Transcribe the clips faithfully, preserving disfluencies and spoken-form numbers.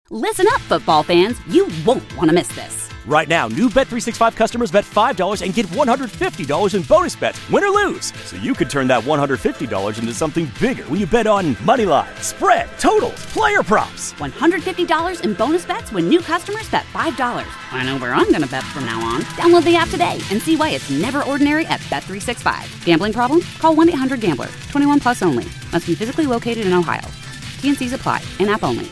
Listen up, football fans. You won't want to miss this. Right now, new Bet three sixty-five customers bet five dollars and get one hundred fifty dollars in bonus bets, win or lose. So you could turn that one hundred fifty dollars into something bigger when you bet on money line, spread, totals, player props. one hundred fifty dollars in bonus bets when new customers bet five dollars. I know where I'm going to bet from now on. Download the app today and see why it's never ordinary at Bet three sixty-five. Gambling problem? Call one eight hundred gambler. twenty-one plus only. Must be physically located in Ohio. T N Cs apply. In-app only.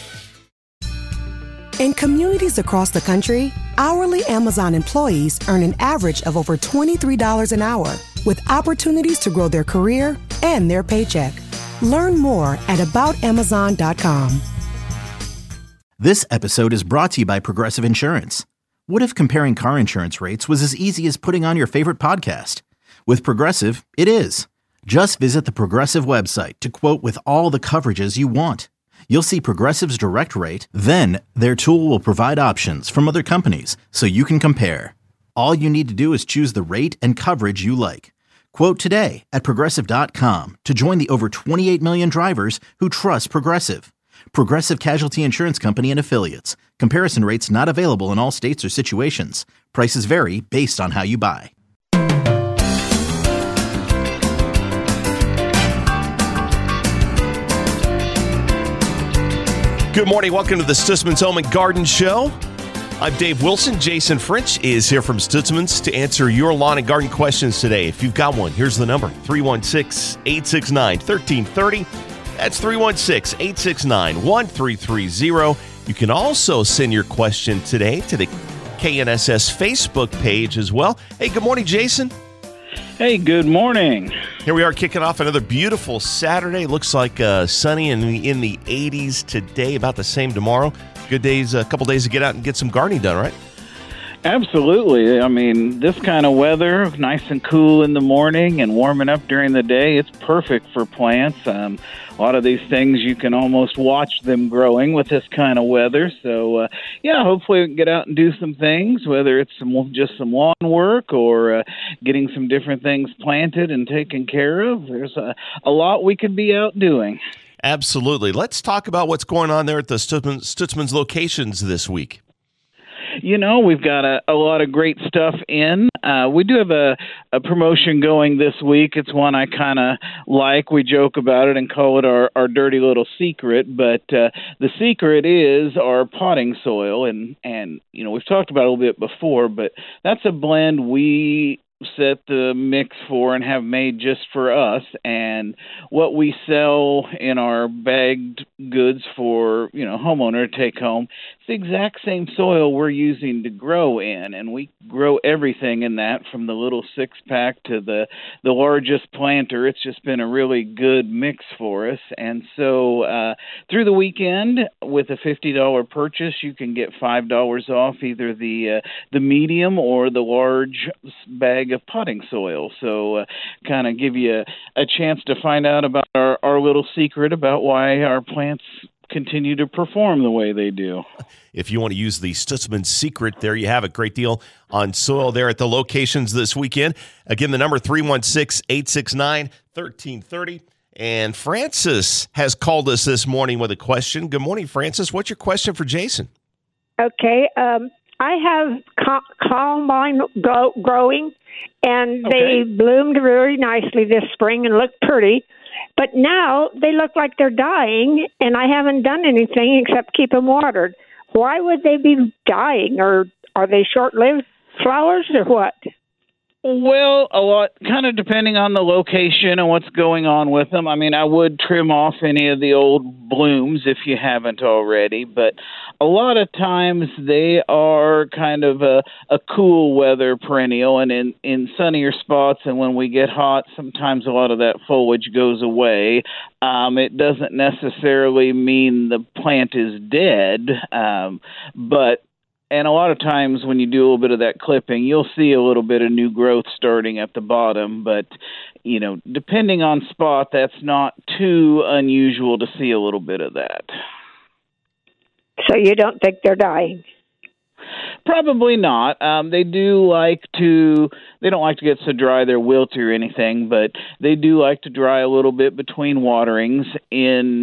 In communities across the country, hourly Amazon employees earn an average of over twenty-three dollars an hour, with opportunities to grow their career and their paycheck. Learn more at about amazon dot com. This episode is brought to you by Progressive Insurance. What if comparing car insurance rates was as easy as putting on your favorite podcast? With Progressive, it is. Just visit the Progressive website to quote with all the coverages you want. You'll see Progressive's direct rate, then their tool will provide options from other companies so you can compare. All you need to do is choose the rate and coverage you like. Quote today at progressive dot com to join the over twenty-eight million drivers who trust Progressive. Progressive Casualty Insurance Company and Affiliates. Comparison rates not available in all states or situations. Prices vary based on how you buy. Good morning. Welcome to the Stutzman's Home and Garden Show. I'm Dave Wilson. Jason French is here from Stutzman's to answer your lawn and garden questions today. If you've got one, here's the number, three one six, eight six nine, one three three zero. That's three one six, eight six nine, one three three zero. You can also send your question today to the K N S S Facebook page as well. Hey, good morning, Jason. Hey, good morning. Here we are kicking off another beautiful Saturday. Looks like uh, sunny and in the, in the eighties today, about the same tomorrow. Good days, a couple days to get out and get some gardening done, right? Absolutely. I mean, this kind of weather, nice and cool in the morning and warming up during the day, it's perfect for plants. Um, a lot of these things, you can almost watch them growing with this kind of weather. So, uh, yeah, hopefully we can get out and do some things, whether it's some, just some lawn work or uh, getting some different things planted and taken care of. There's a, a lot we could be out doing. Absolutely. Let's talk about what's going on there at the Stutzman, Stutzman's locations this week. You know, we've got a, a lot of great stuff in. Uh, we do have a, a promotion going this week. It's one I kind of like. We joke about it and call it our, our dirty little secret. But uh, the secret is our potting soil. And, and, you know, we've talked about it a little bit before, but that's a blend we set the mix for and have made just for us. And what we sell in our bagged goods for, you know, homeowner to take home, it's the exact same soil we're using to grow in. And we grow everything in that, from the little six pack to the, the largest planter. It's just been a really good mix for us. And so uh, through the weekend, with a fifty dollars purchase, you can get five dollars off either the, uh, the medium or the large bag of potting soil. So uh, kind of give you a, a chance to find out about our, our little secret about why our plants continue to perform the way they do. If you want to use the Stutzman's secret, there you have it. Great deal on soil there at the locations this weekend. Again, the number three one six, eight six nine, one three three zero. And Francis has called us this morning with a question. Good morning, Francis. What's your question for Jason? Okay. Um, I have co- columbine grow- growing, and Okay. they bloomed really nicely this spring and looked pretty. But now they look like they're dying, and I haven't done anything except keep them watered. Why would they be dying, or are they short-lived flowers, or what? Well, a lot, kind of depending on the location and what's going on with them. I mean, I would trim off any of the old blooms if you haven't already, but a lot of times they are kind of a, a cool weather perennial, and in, in sunnier spots, and when we get hot, sometimes a lot of that foliage goes away. Um, it doesn't necessarily mean the plant is dead, um, but And a lot of times when you do a little bit of that clipping, you'll see a little bit of new growth starting at the bottom. But, you know, depending on spot, that's not too unusual to see a little bit of that. So you don't think they're dying? Probably not. Um, they do like to, they don't like to get so dry they're wilty or anything, but they do like to dry a little bit between waterings. In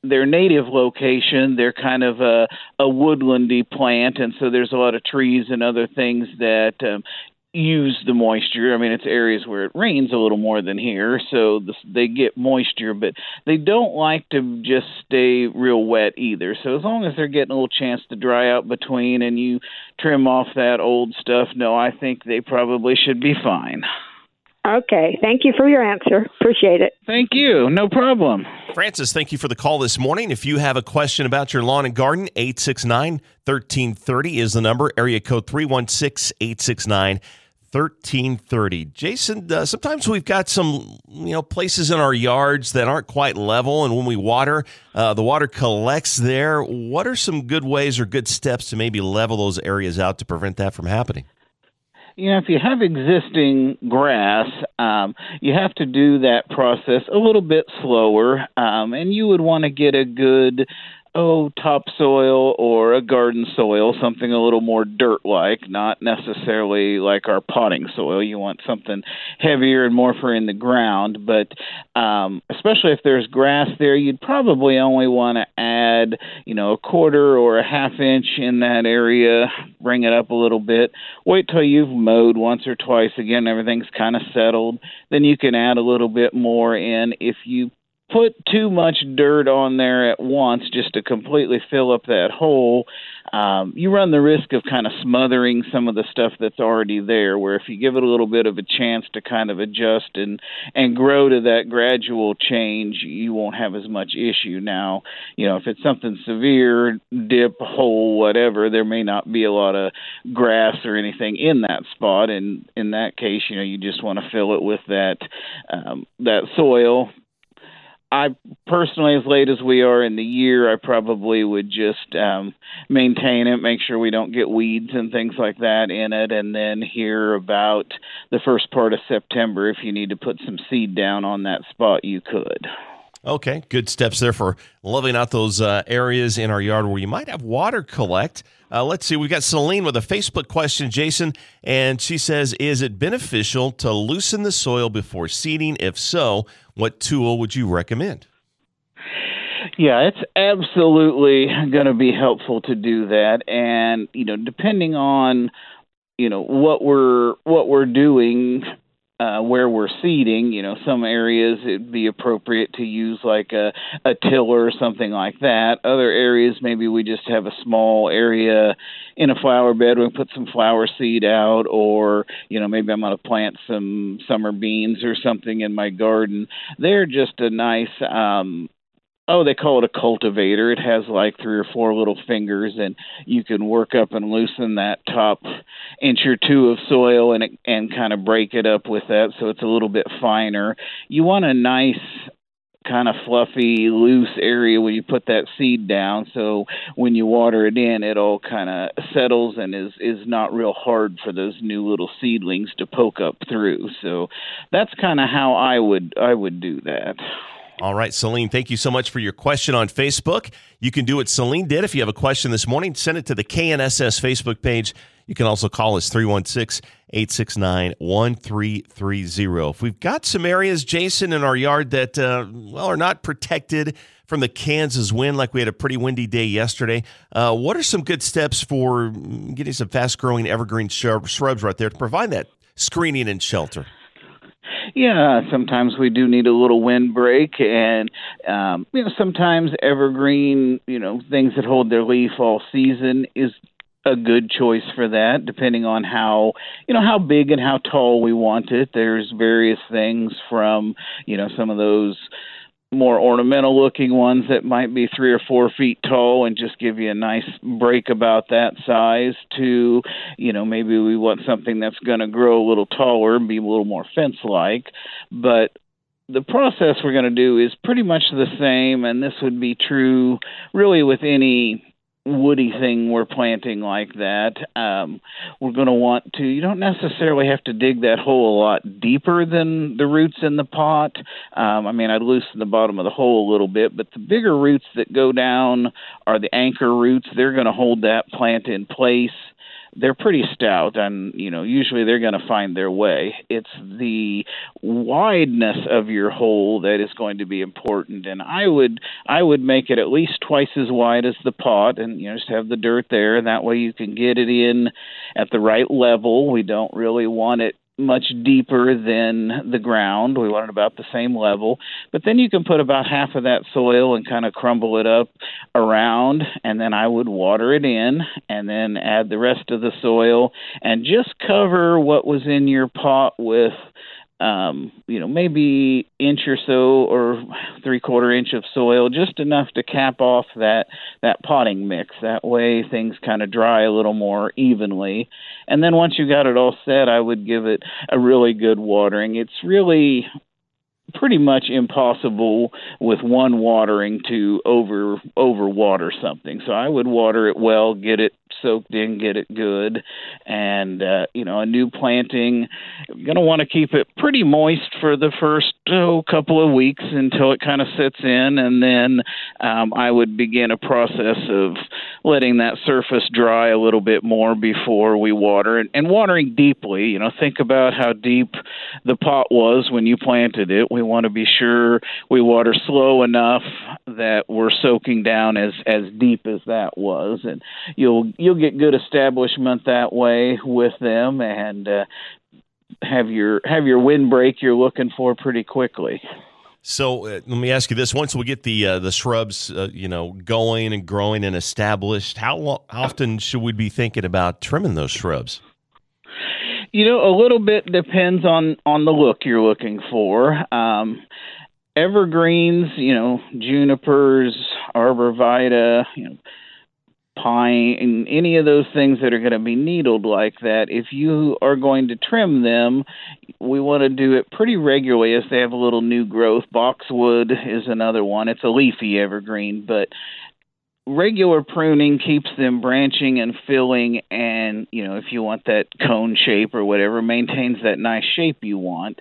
their native location, they're kind of a, a woodlandy plant, and so there's a lot of trees and other things that um, use the moisture. I mean, it's areas where it rains a little more than here, so the, they get moisture, but they don't like to just stay real wet either. So as long as they're getting a little chance to dry out between and you trim off that old stuff, no, I think they probably should be fine. Okay. Thank you for your answer. Appreciate it. Thank you. No problem. Francis, thank you for the call this morning. If you have a question about your lawn and garden, eight six nine, one three three zero is the number, area code three one six, eight six nine, one three three zero. Jason, uh, sometimes we've got some, you know, places in our yards that aren't quite level, and when we water, uh, the water collects there. What are some good ways or good steps to maybe level those areas out to prevent that from happening? You know, if you have existing grass, um, you have to do that process a little bit slower, um, and you would want to get a good, oh, topsoil or a garden soil, something a little more dirt-like, not necessarily like our potting soil. You want something heavier and more for in the ground, but um, especially if there's grass there, you'd probably only want to add, you know, a quarter or a half inch in that area, bring it up a little bit. Wait till you've mowed once or twice again, everything's kind of settled. Then you can add a little bit more in. If you put too much dirt on there at once just to completely fill up that hole, um, you run the risk of kind of smothering some of the stuff that's already there, where if you give it a little bit of a chance to kind of adjust and, and grow to that gradual change, you won't have as much issue. Now, you know, if it's something severe, dip, hole, whatever, there may not be a lot of grass or anything in that spot, and in that case, you know, you just want to fill it with that um, that soil. I personally, as late as we are in the year, I probably would just um, maintain it, make sure we don't get weeds and things like that in it, and then hear about the first part of September. If you need to put some seed down on that spot, you could. Okay, good steps there for leveling out those uh, areas in our yard where you might have water collect. Uh, let's see, we've got Celine with a Facebook question, Jason, and she says, is it beneficial to loosen the soil before seeding? If so, what tool would you recommend? Yeah, it's absolutely going to be helpful to do that. And, you know, depending on, you know, what we're what we're doing, Uh, where we're seeding, you know, some areas it'd be appropriate to use like a, a tiller or something like that. Other areas, maybe we just have a small area in a flower bed. We put some flower seed out, or, you know, maybe I'm going to plant some summer beans or something in my garden. They're just a nice, um, oh, they call it a cultivator. It has like three or four little fingers, and you can work up and loosen that top inch or two of soil and and kind of break it up with that so it's a little bit finer. You want a nice kind of fluffy, loose area where you put that seed down, so when you water it in, it all kind of settles and is, is not real hard for those new little seedlings to poke up through. So that's kind of how I would I would do that. All right, Celine, thank you so much for your question on Facebook. You can do what Celine did. If you have a question this morning, send it to the K N S S Facebook page. You can also call us three one six, eight six nine, one three three zero. If we've got some areas, Jason, in our yard that, uh, well, are not protected from the Kansas wind, like we had a pretty windy day yesterday, uh, what are some good steps for getting some fast-growing evergreen shrub, shrubs right there to provide that screening and shelter? Yeah, sometimes we do need a little windbreak, and um, you know, sometimes evergreen, you know, things that hold their leaf all season is a good choice for that, depending on how, you know, how big and how tall we want it. There's various things from, you know, some of those more ornamental looking ones that might be three or four feet tall and just give you a nice break about that size, to, you know, maybe we want something that's going to grow a little taller and be a little more fence-like. But the process we're going to do is pretty much the same, and this would be true really with any woody thing we're planting like that. Um, we're going to want to, you don't necessarily have to dig that hole a lot deeper than the roots in the pot. Um, I mean, I'd loosen the bottom of the hole a little bit, but the bigger roots that go down are the anchor roots. They're going to hold that plant in place. they're pretty stout, and you know usually they're going to find their way. It's the wideness of your hole that is going to be important, and I would I would make it at least twice as wide as the pot, and you know just have the dirt there, and that way you can get it in at the right level. We don't really want it much deeper than the ground. We want it about the same level. But then you can put about half of that soil and kind of crumble it up around, and then I would water it in and then add the rest of the soil and just cover what was in your pot with Um, you know, maybe inch or so or three-quarter inch of soil, just enough to cap off that, that potting mix. That way things kind of dry a little more evenly. And then once you got it all set, I would give it a really good watering. It's really pretty much impossible with one watering to over over water something. So I would water it well, get it soaked in, get it good. And, uh, you know, a new planting, you're going to want to keep it pretty moist for the first oh, couple of weeks until it kind of sits in. And then um, I would begin a process of letting that surface dry a little bit more before we water. And, and watering deeply, you know, think about how deep the pot was when you planted it. We want to be sure we water slow enough that we're soaking down as, as deep as that was. And you'll you'll get good establishment that way with them, and uh, have your have your windbreak you're looking for pretty quickly. So uh, let me ask you this: once we get the uh, the shrubs, uh, you know, going and growing and established, how lo- often should we be thinking about trimming those shrubs? You know, a little bit depends on on the look you're looking for. Um, evergreens, you know, junipers, arborvitae, you know, pine, and any of those things that are going to be needled like that, if you are going to trim them, we want to do it pretty regularly as they have a little new growth. Boxwood is another one. It's a leafy evergreen, but regular pruning keeps them branching and filling, and, you know, if you want that cone shape or whatever, maintains that nice shape you want.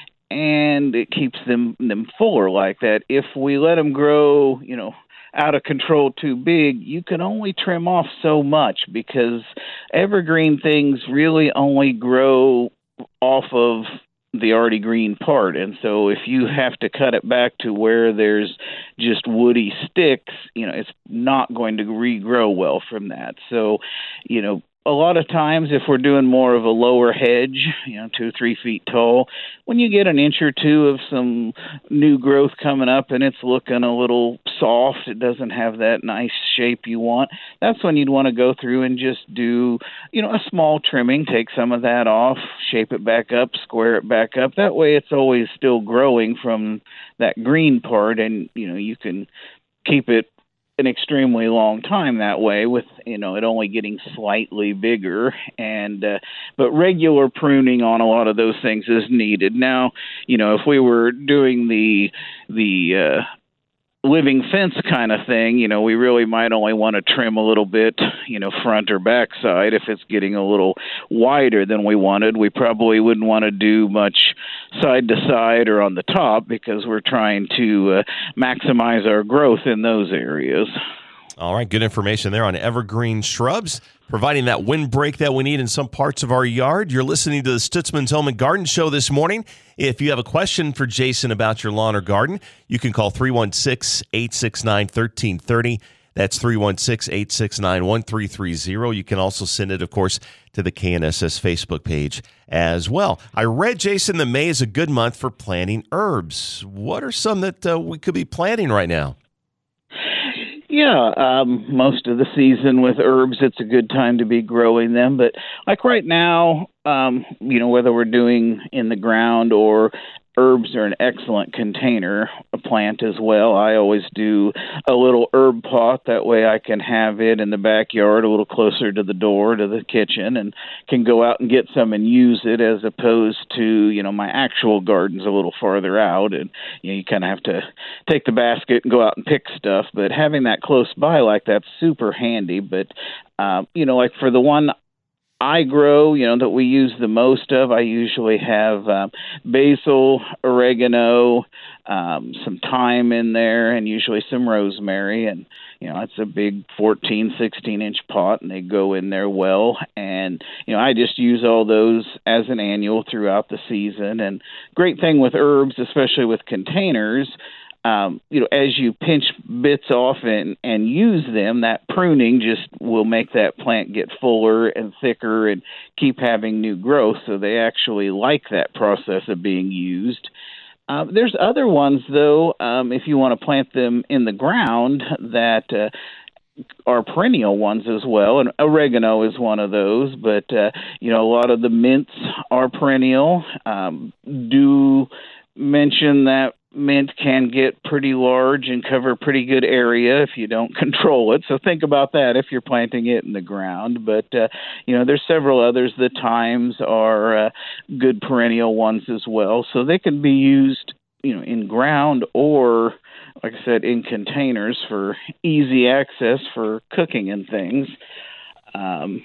And it keeps them, them fuller like that. If we let them grow, you know, out of control too big, you can only trim off so much, because evergreen things really only grow off of the already green part. And so if you have to cut it back to where there's just woody sticks, you know, it's not going to regrow well from that. So, you know, a lot of times if we're doing more of a lower hedge, you know, two or three feet tall, when you get an inch or two of some new growth coming up and it's looking a little soft, it doesn't have that nice shape you want, that's when you'd want to go through and just do, you know, a small trimming, take some of that off, shape it back up, square it back up. That way it's always still growing from that green part, and, you know, you can keep it an extremely long time that way, with, you know, it only getting slightly bigger. And uh, but regular pruning on a lot of those things is needed. Now, you know, if we were doing the the uh, living fence kind of thing, you know, we really might only want to trim a little bit, you know, front or back side. If it's getting a little wider than we wanted, we probably wouldn't want to do much side to side or on the top, because we're trying to uh, maximize our growth in those areas. All right, good information there on evergreen shrubs, providing that windbreak that we need in some parts of our yard. You're listening to the Stutzman's Home and Garden Show this morning. If you have a question for Jason about your lawn or garden, you can call three one six, eight six nine, one three three zero. That's three one six, eight six nine, one three three zero. You can also send it, of course, to the K N S S Facebook page as well. I read, Jason, that May is a good month for planting herbs. What are some that uh, we could be planting right now? Yeah, um, most of the season with herbs, it's a good time to be growing them. But like right now, um, you know, whether we're doing in the ground or herbs are an excellent container plant as well. I always do a little herb pot. That way I can have it in the backyard a little closer to the door, to the kitchen, and can go out and get some and use it, as opposed to, you know, my actual garden's a little farther out, and, you know, you kind of have to take the basket and go out and pick stuff. But having that close by like that's super handy. But, uh, you know, like for the one I grow, you know, that we use the most of, I usually have um, basil, oregano, um, some thyme in there, and usually some rosemary. And, you know, it's a big fourteen, sixteen-inch pot, and they go in there well. And, you know, I just use all those as an annual throughout the season. And great thing with herbs, especially with containers, Um, you know, as you pinch bits off and, and use them, that pruning just will make that plant get fuller and thicker and keep having new growth. So they actually like that process of being used. Uh, there's other ones, though, um, if you want to plant them in the ground that uh, are perennial ones as well. And oregano is one of those. But, uh, you know, a lot of the mints are perennial. Um, do mention that mint can get pretty large and cover a pretty good area if you don't control it. So think about that if you're planting it in the ground. But, uh, you know, there's several others. The thymes are uh, good perennial ones as well. So they can be used, you know, in ground or, like I said, in containers for easy access for cooking and things. Um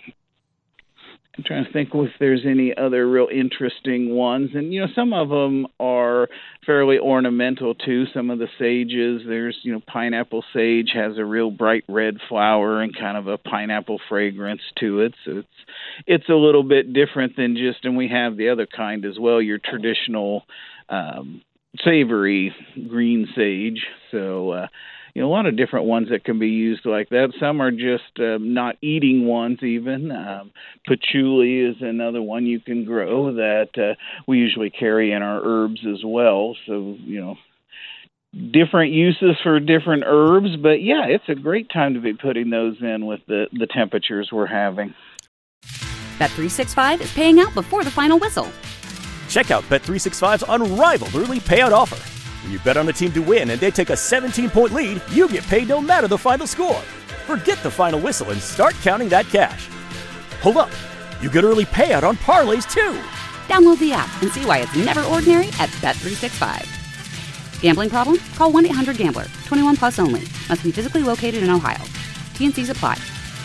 I'm trying to think if there's any other real interesting ones. And, you know, some of them are fairly ornamental, too. Some of the sages, there's, you know, pineapple sage has a real bright red flower and kind of a pineapple fragrance to it. So it's it's a little bit different than just, and we have the other kind as well, your traditional um, savory green sage. So, uh You know, a lot of different ones that can be used like that. Some are just um, not eating ones even. Um, patchouli is another one you can grow that uh, we usually carry in our herbs as well. So, you know, different uses for different herbs. But, yeah, it's a great time to be putting those in with the, the temperatures we're having. Bet three sixty-five is paying out before the final whistle. Check out Bet three sixty-five's unrivaled early payout offer. When you bet on a team to win and they take a seventeen-point lead, you get paid no matter the final score. Forget the final whistle and start counting that cash. Hold up. You get early payout on parlays, too. Download the app and see why it's never ordinary at Bet three sixty-five. Gambling problem? Call one eight hundred gambler. twenty-one plus only. Must be physically located in Ohio. T N Cs apply.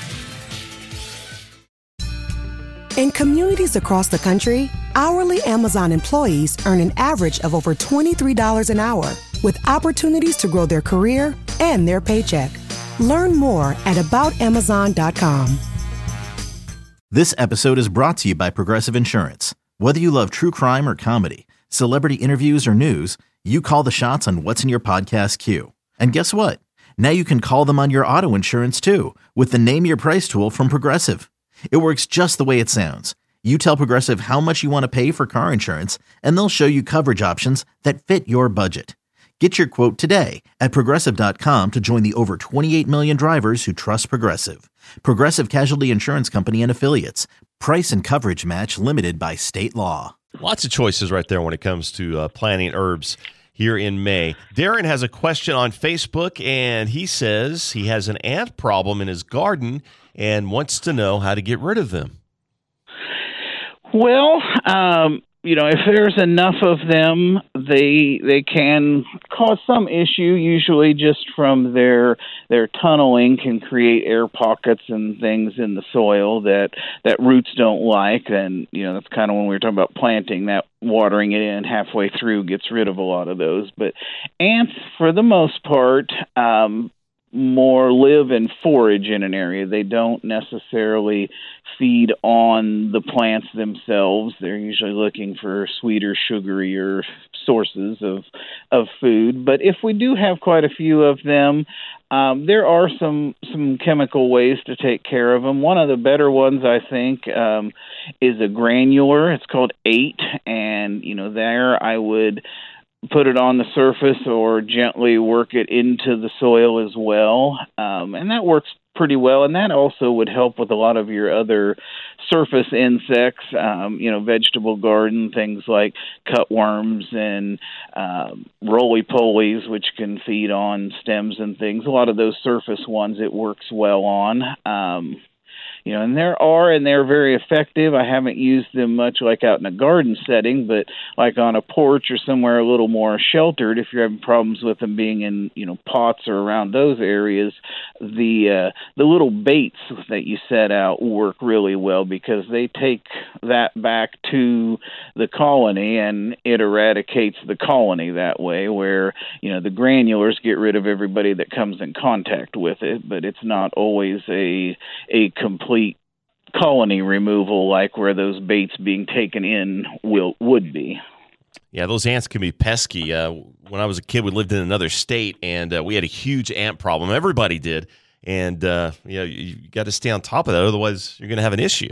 In communities across the country, hourly Amazon employees earn an average of over twenty-three dollars an hour, with opportunities to grow their career and their paycheck. Learn more at about amazon dot com. This episode is brought to you by Progressive Insurance. Whether you love true crime or comedy, celebrity interviews or news, you call the shots on what's in your podcast queue. And guess what? Now you can call them on your auto insurance too, with the Name Your Price tool from Progressive. It works just the way it sounds. You tell Progressive how much you want to pay for car insurance, and they'll show you coverage options that fit your budget. Get your quote today at Progressive dot com to join the over twenty-eight million drivers who trust Progressive. Progressive Casualty Insurance Company and Affiliates. Price and coverage match limited by state law. Lots of choices right there when it comes to uh, planting herbs here in May. Darren has a question on Facebook, and he says he has an ant problem in his garden and wants to know how to get rid of them. Well, um, you know, if there's enough of them, they they can cause some issue. Usually, just from their their tunneling, can create air pockets and things in the soil that that roots don't like. And you know, that's kind of when we were talking about planting, that watering it in halfway through gets rid of a lot of those. But ants, for the most part, um, more live and forage in an area. They don't necessarily feed on the plants themselves. They're usually looking for sweeter, sugarier sources of of food. But if we do have quite a few of them, um, there are some some chemical ways to take care of them. One of the better ones, I think, um, is a granular. It's called eight, and you know, there I would put it on the surface or gently work it into the soil as well. Um, and that works pretty well. And that also would help with a lot of your other surface insects, um, you know, vegetable garden, things like cutworms and um, roly-polies, which can feed on stems and things. A lot of those surface ones it works well on. Um, you know, and there are, and they're very effective. I haven't used them much like out in a garden setting, but like on a porch or somewhere a little more sheltered, if you're having problems with them being in, you know, pots or around those areas, the uh, the little baits that you set out work really well because they take that back to the colony and it eradicates the colony that way, where, you know, the granulars get rid of everybody that comes in contact with it, but it's not always a a complete colony removal like where those baits being taken in will would be. Yeah, those ants can be pesky. Uh, when I was a kid, we lived in another state, and uh, we had a huge ant problem. Everybody did, and uh, you know, you got to stay on top of that, otherwise you're going to have an issue.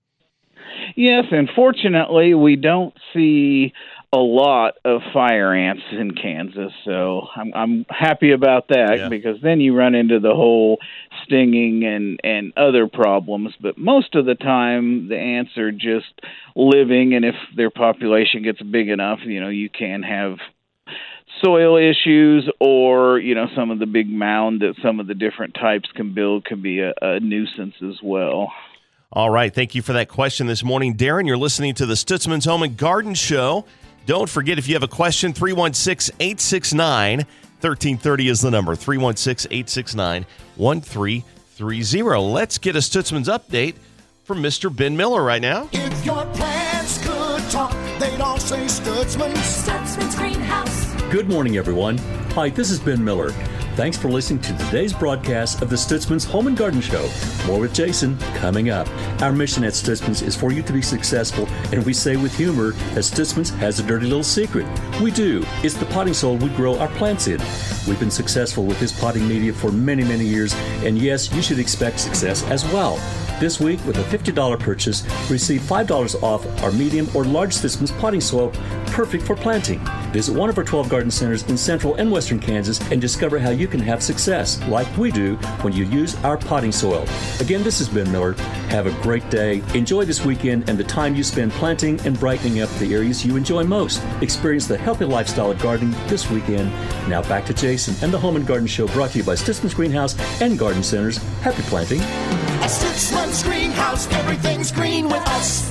Yes, and fortunately, we don't see a lot of fire ants in Kansas, so I'm I'm happy about that yeah. because then you run into the whole stinging and, and other problems. But most of the time, the ants are just living, and if their population gets big enough, you know, you can have soil issues, or, you know, some of the big mound that some of the different types can build can be a, a nuisance as well. All right, thank you for that question this morning, Darren. You're listening to the Stutzman's Home and Garden Show. Don't forget, if you have a question, three one six, eight six nine, one three three zero is the number, three one six, eight six nine, one three three zero. Let's get a Stutzman's update from Mister Ben Miller right now. If your plants could talk, they'd all say Stutzman's. Stutzman's Greenhouse. Good morning, everyone. Hi, this is Ben Miller. Thanks for listening to today's broadcast of the Stutzman's Home and Garden Show. More with Jason coming up. Our mission at Stutzman's is for you to be successful, and we say with humor that Stutzman's has a dirty little secret. We do. It's the potting soil we grow our plants in. We've been successful with this potting media for many, many years, and yes, you should expect success as well. This week, with a fifty dollars purchase, receive five dollars off our medium or large Stutzman's potting soil, perfect for planting. Visit one of our twelve garden centers in central and western Kansas and discover how you can have success, like we do, when you use our potting soil. Again, this is Ben Miller. Have a great day. Enjoy this weekend and the time you spend planting and brightening up the areas you enjoy most. Experience the healthy lifestyle of gardening this weekend. Now back to Jason and the Home and Garden Show, brought to you by Stutzman's Greenhouse and Garden Centers. Happy planting. At Stutzman's Greenhouse, everything's green with us.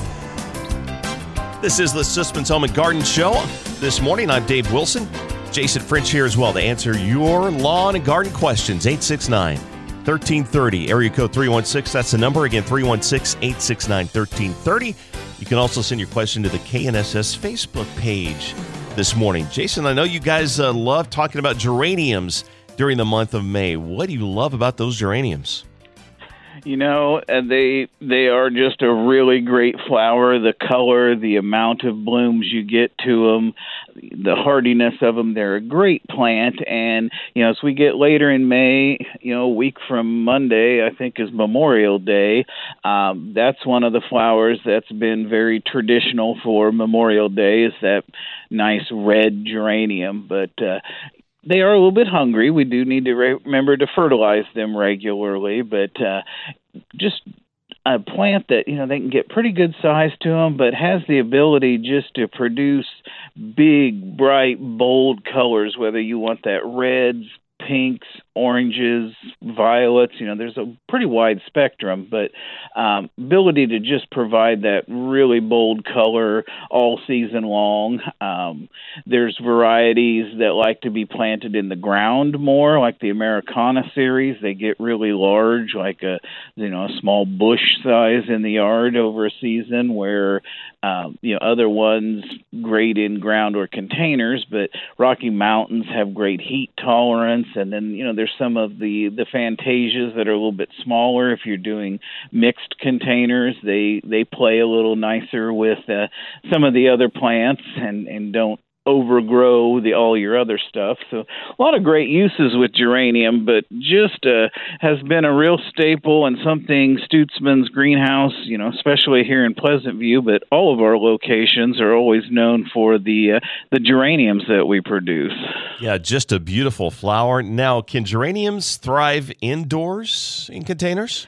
This is the Stutzman's Home and Garden Show. This morning, I'm Dave Wilson. Jason French here as well to answer your lawn and garden questions. eight six nine, one three three zero, area code three one six. That's the number. Again, three one six, eight six nine, one three three zero. You can also send your question to the K N S S Facebook page this morning. Jason, I know you guys uh, love talking about geraniums during the month of May. What do you love about those geraniums? You know, and they they are just a really great flower. The color, the amount of blooms you get to them, the hardiness of them, they're a great plant. And, you know, as we get later in May, you know, a week from Monday, I think, is Memorial Day. Um, that's one of the flowers that's been very traditional for Memorial Day, is that nice red geranium. But, uh, they are a little bit hungry. We do need to re- remember to fertilize them regularly, but uh, just a plant that, you know, they can get pretty good size to them, but has the ability just to produce big, bright, bold colors, whether you want that reds, pinks, oranges, violets. You know, there's a pretty wide spectrum, but um, ability to just provide that really bold color all season long. Um, there's varieties that like to be planted in the ground more, like the Americana series. They get really large, like a, you know, a small bush size in the yard over a season, where um, you know, other ones great in ground or containers, but Rocky Mountains have great heat tolerance. And then, you know, there's some of the, the Fantasias that are a little bit smaller. If you're doing mixed containers, they, they play a little nicer with uh, some of the other plants and, and don't overgrow the all your other stuff. So a lot of great uses with geranium, but just uh, has been a real staple and something Stutzman's Greenhouse, you know, especially here in Pleasant View, but all of our locations are always known for the uh, the geraniums that we produce. Yeah, just a beautiful flower. Now, can geraniums thrive indoors in containers?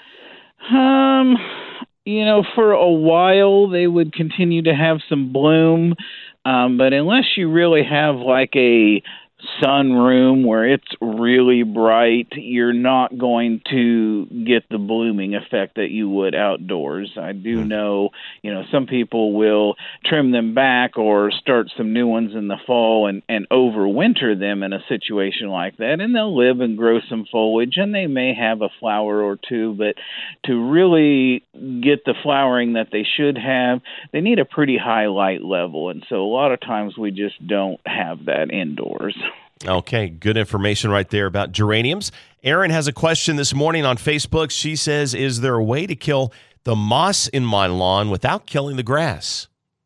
Um, you know, for a while they would continue to have some bloom. Um, but unless you really have like a sunroom where it's really bright, you're not going to get the blooming effect that you would outdoors. I do know, you know, some people will trim them back or start some new ones in the fall and, and overwinter them in a situation like that, and they'll live and grow some foliage, and they may have a flower or two, but to really get the flowering that they should have, they need a pretty high light level, and so a lot of times we just don't have that indoors. Okay, good information right there about geraniums. Erin has a question this morning on Facebook. She says, is there a way to kill the moss in my lawn without killing the grass?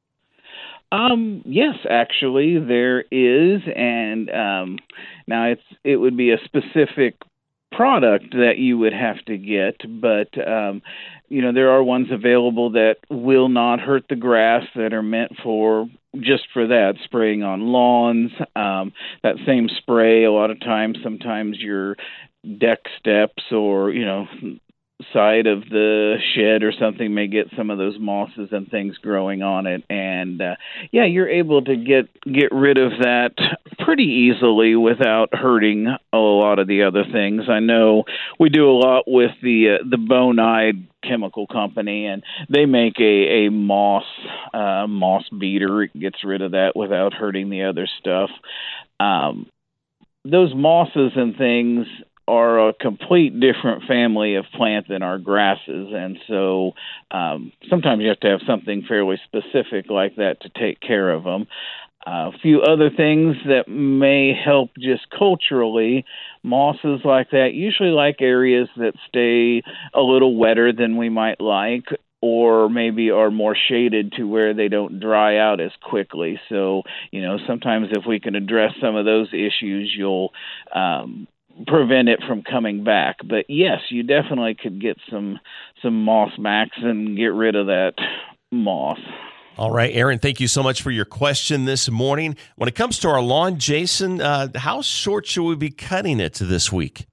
Um, yes, actually, there is, and um, now it's it would be a specific product that you would have to get, but um, you know, there are ones available that will not hurt the grass that are meant for just for that, spraying on lawns. Um, that same spray, a lot of times, sometimes your deck steps or, you know, side of the shed or something may get some of those mosses and things growing on it, and uh, yeah, you're able to get get rid of that pretty easily without hurting a lot of the other things. I know we do a lot with the uh, the Bonide chemical company, and they make a a moss uh, moss beater. It gets rid of that without hurting the other stuff. Um, those mosses and things are a complete different family of plant than our grasses, and so um, sometimes you have to have something fairly specific like that to take care of them. Uh, a few other things that may help just culturally, mosses like that usually like areas that stay a little wetter than we might like, or maybe are more shaded to where they don't dry out as quickly. So, you know, sometimes if we can address some of those issues, you'll um, prevent it from coming back. But yes, you definitely could get some some moss backs and get rid of that moss. All right, Erin, thank you so much for your question this morning. When it comes to our lawn, Jason, uh, how short should we be cutting it this week?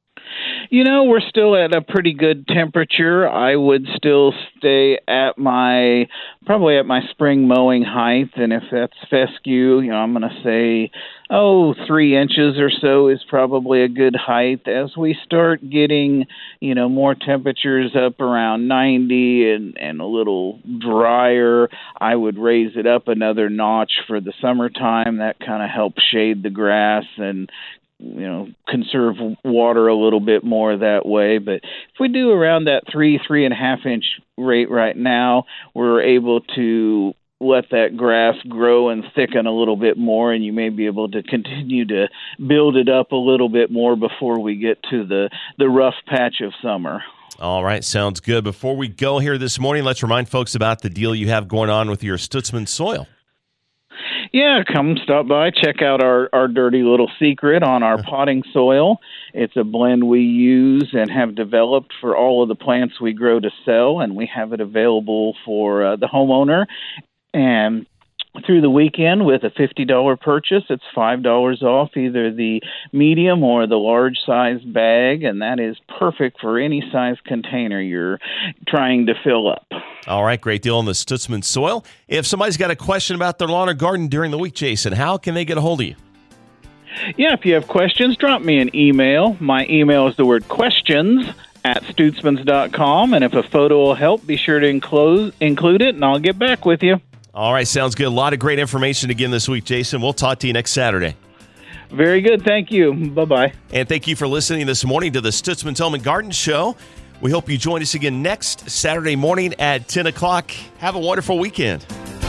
You know, we're still at a pretty good temperature. I would still stay at my, probably at my spring mowing height. And if that's fescue, you know, I'm going to say, oh, three inches or so is probably a good height. As we start getting, you know, more temperatures up around ninety and, and a little drier, I would raise it up another notch for the summertime. That kind of helps shade the grass and, you know, conserve water a little bit more that way. But if we do around that three, three and a half inch rate right now, we're able to let that grass grow and thicken a little bit more, and you may be able to continue to build it up a little bit more before we get to the, the rough patch of summer. All right, sounds good. Before we go here this morning, let's remind folks about the deal you have going on with your Stutzman soil. Yeah, come stop by, check out our, our dirty little secret on our potting soil. It's a blend we use and have developed for all of the plants we grow to sell, and we have it available for uh, the homeowner. And through the weekend with a fifty dollars purchase, it's five dollars off either the medium or the large size bag, and that is perfect for any size container you're trying to fill up. All right, great deal on the Stutzman soil. If somebody's got a question about their lawn or garden during the week, Jason, how can they get a hold of you? Yeah, if you have questions, drop me an email. My email is the word questions at stutzmans dot com, and if a photo will help, be sure to include, include it, and I'll get back with you. All right, sounds good. A lot of great information again this week, Jason. We'll talk to you next Saturday. Very good. Thank you. Bye-bye. And thank you for listening this morning to the Stutzman's Home and Garden Show. We hope you join us again next Saturday morning at ten o'clock. Have a wonderful weekend.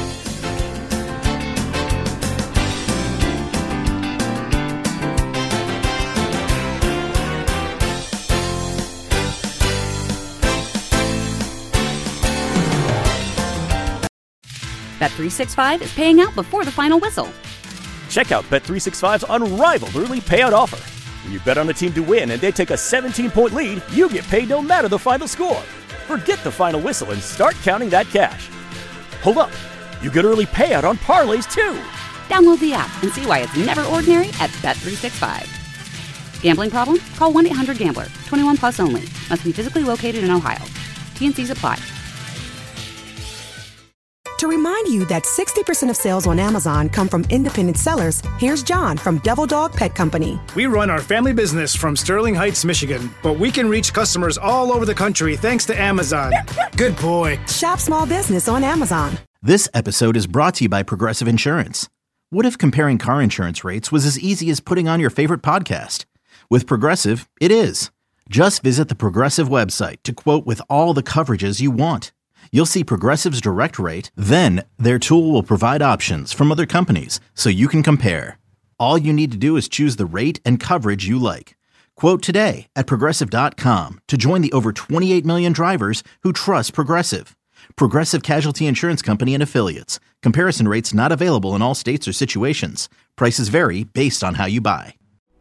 Bet three sixty-five is paying out before the final whistle. Check out Bet three sixty-five's unrivaled early payout offer. When you bet on a team to win and they take a seventeen-point lead, you get paid no matter the final score. Forget the final whistle and start counting that cash. Hold up. You get early payout on parlays, too. Download the app and see why it's never ordinary at Bet three sixty-five. Gambling problem? Call one eight hundred gambler. twenty-one plus only. Must be physically located in Ohio. T and C's apply. To remind you that sixty percent of sales on Amazon come from independent sellers, here's John from Devil Dog Pet Company. We run our family business from Sterling Heights, Michigan, but we can reach customers all over the country thanks to Amazon. Good boy. Shop small business on Amazon. This episode is brought to you by Progressive Insurance. What if comparing car insurance rates was as easy as putting on your favorite podcast? With Progressive, it is. Just visit the Progressive website to quote with all the coverages you want. You'll see Progressive's direct rate, then their tool will provide options from other companies so you can compare. All you need to do is choose the rate and coverage you like. Quote today at Progressive dot com to join the over twenty-eight million drivers who trust Progressive. Progressive Casualty Insurance Company and Affiliates. Comparison rates not available in all states or situations. Prices vary based on how you buy.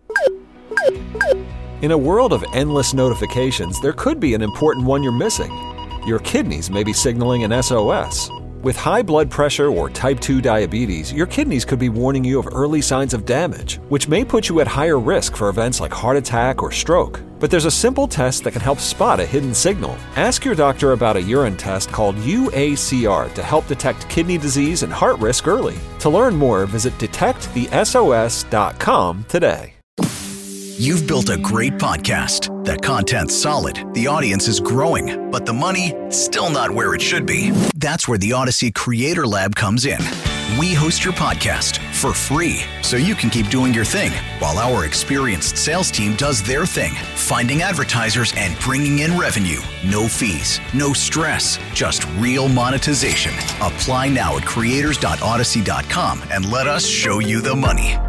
In a world of endless notifications, there could be an important one you're missing. Your kidneys may be signaling an S O S. With high blood pressure or type two diabetes, your kidneys could be warning you of early signs of damage, which may put you at higher risk for events like heart attack or stroke. But there's a simple test that can help spot a hidden signal. Ask your doctor about a urine test called U A C R to help detect kidney disease and heart risk early. To learn more, visit detect the S O S dot com today. You've built a great podcast. The content's solid, the audience is growing, but the money, still not where it should be. That's where the Odyssey Creator Lab comes in. We host your podcast for free, so you can keep doing your thing, while our experienced sales team does their thing, finding advertisers and bringing in revenue. No fees, no stress, just real monetization. Apply now at creators dot odyssey dot com and let us show you the money.